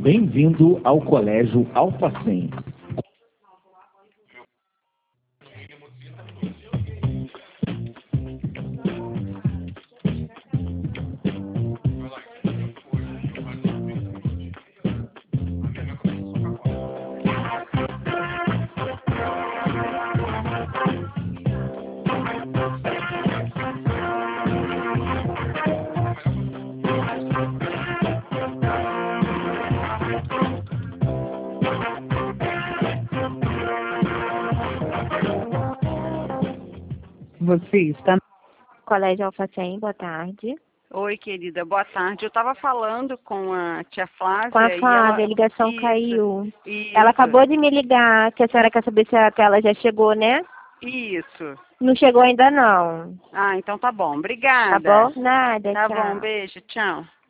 Bem-vindo ao Colégio Alfacem. Você está no Colégio Alfacem, boa tarde. Oi, querida, boa tarde. Eu estava falando com a tia Flávia. Com a e Flávia, a ligação Isso, caiu. Isso. Ela acabou de me ligar, que a senhora quer saber se a tela já chegou, né? Isso. Não chegou ainda não. Ah, então tá bom. Tá Obrigada. bom? Nada, Tá tchau. bom, beijo, tchau.